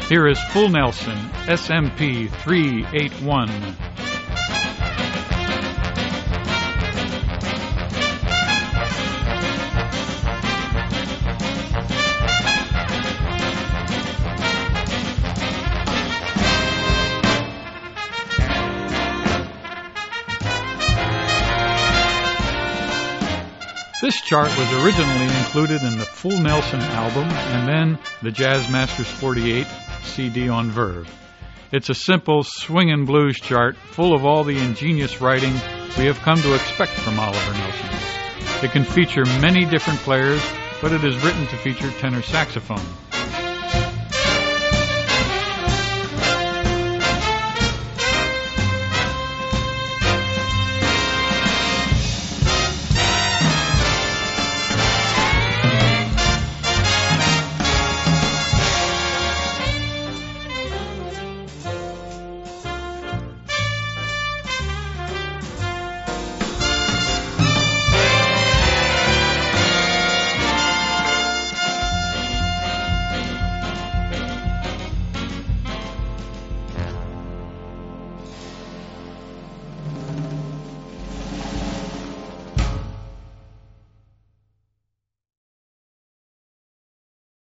Here is Full Nelson, SMP 381. This chart was originally included in the Full Nelson album and then the Jazz Masters 48 CD on Verve. It's a simple swing and blues chart full of all the ingenious writing we have come to expect from Oliver Nelson. It can feature many different players, but it is written to feature tenor saxophone.